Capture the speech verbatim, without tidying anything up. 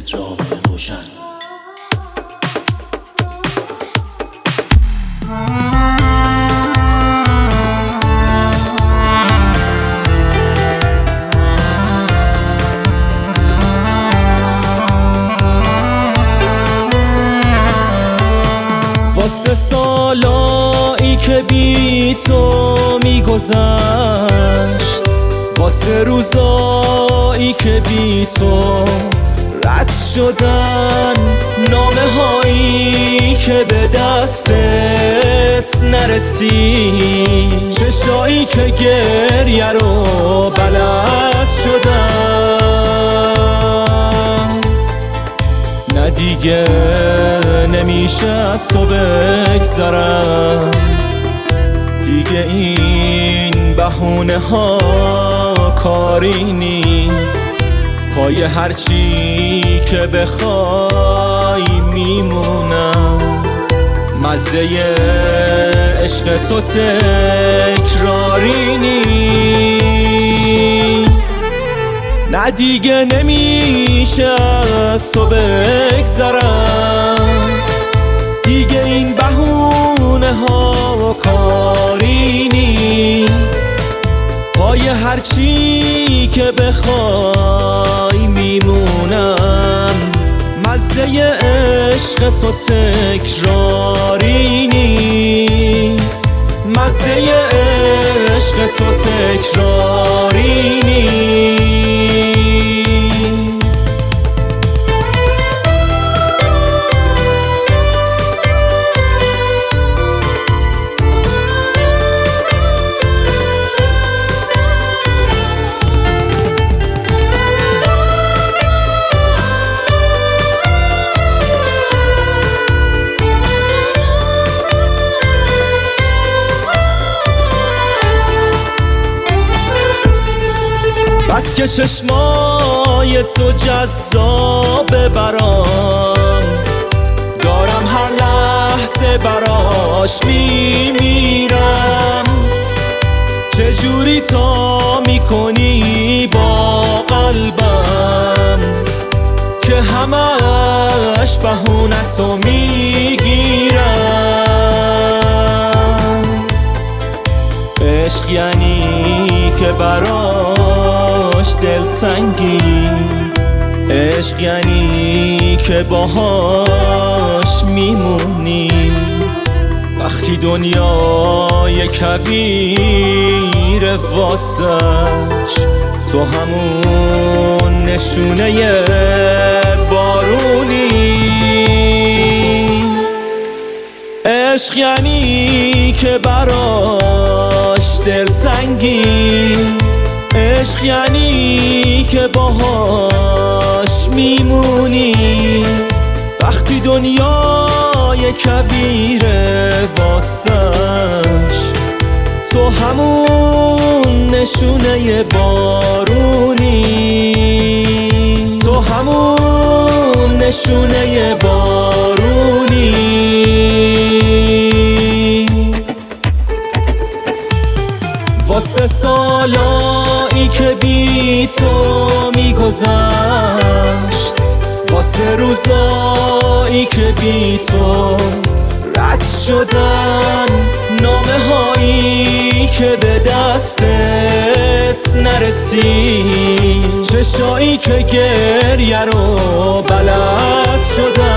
راه روشن. واسه سالایی که بی تو میگذشت، واسه روزایی که بی تو رد شدن، نامه هایی که به دستت نرسید، چشایی که گریه رو بلد شدن. نه دیگه نمیشه از تو بگذرم، دیگه این بهونه ها کاری نیست، پای هرچی که بخوای میمونم. مزه عشق تو تکراری نیست، نه دیگه نمیشه از تو بگذرم، دیگه این بهونه ها کاری نیست، پای هرچی که بخوای میمونم. مزه عشق تو تکراری نیست، مزه عشق تو تکراری نیست. بس که چشمای تو جذاب برام، دارم هر لحظه براش میمیرم. چجوری تا میکنی با قلبم که همش بهونتو میگیرم. عشق یعنی که براش دلتنگی، عشق یعنی که باهاش میمونی. وقتی دنیای کویر واسش تو همون نشونه بارونی. عشق یعنی که براش دلتنگی، عشق یعنی که باهاش میمونی. وقتی دنیای کویر واسش تو همون نشونه بارونی، تو همون نشونه بارونی. واسه سالایی که بی تو میگذشت، واسه روزایی که بی تو رد شدن، نامه هایی که به دستت نرسید، چشایی که گریه رو بلد شدن.